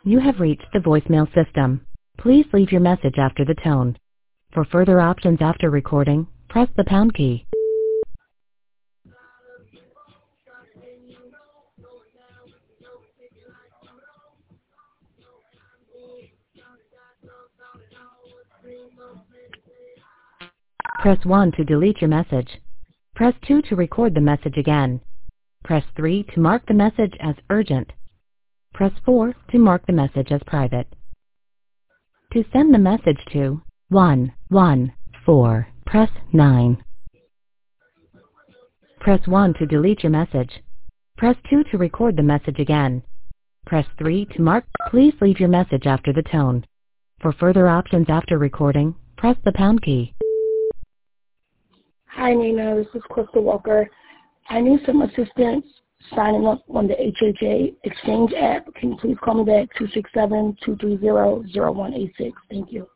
You have reached the voicemail system. Please leave your message after the tone. For further options after recording, press the pound key. Press 1 to delete your message. Press 2 to record the message again. Press 3 to mark the message as urgent. Press 4 to mark the message as private. To send the message to 114, press 9. Press 1 to delete your message. Press 2 to record the message again. Press 3 to mark. Please leave your message after the tone. For further options after recording, press the pound key. Hi, Nina. This is Crystal Walker. I need some assistance signing up on the HHA Exchange app. Can you please call me back, 267-230-0186? Thank you.